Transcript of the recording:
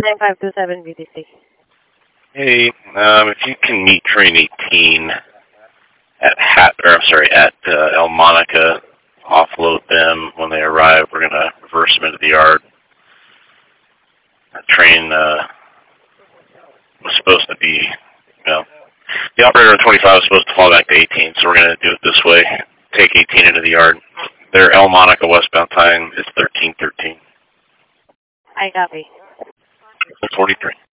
9527 BTC. Hey, if you can meet train 18 at El Monica, offload them when they arrive. We're going to reverse them into the yard. The train was supposed to be, the operator on 25 was supposed to fall back to 18, so we're going to do it this way. Take 18 into the yard. Their El Monica westbound time is 1313. I copy. 43.